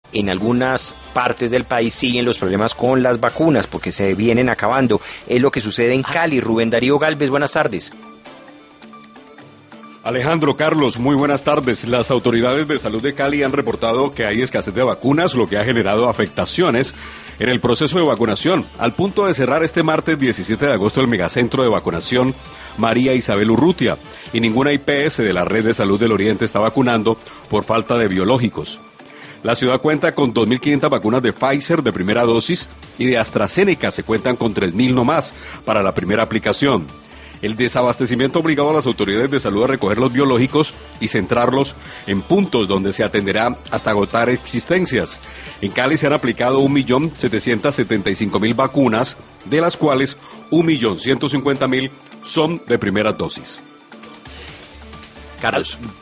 en algunas partes del país siguen los problemas con las vacunas porque se vienen acabando. Es lo que sucede en Cali. Rubén Darío Galvez, buenas tardes. Alejandro, Carlos, muy buenas tardes. Las autoridades de salud de Cali han reportado que hay escasez de vacunas, lo que ha generado afectaciones en el proceso de vacunación, al punto de cerrar este martes 17 de agosto el megacentro de vacunación María Isabel Urrutia, y ninguna IPS de la Red de Salud del Oriente está vacunando por falta de biológicos. La ciudad cuenta con 2.500 vacunas de Pfizer de primera dosis y de AstraZeneca se cuentan con 3.000 nomás para la primera aplicación. El desabastecimiento ha obligado a las autoridades de salud a recoger los biológicos y centrarlos en puntos donde se atenderá hasta agotar existencias. En Cali se han aplicado 1.775.000 vacunas, de las cuales 1.150.000 son de primera dosis. Carlos.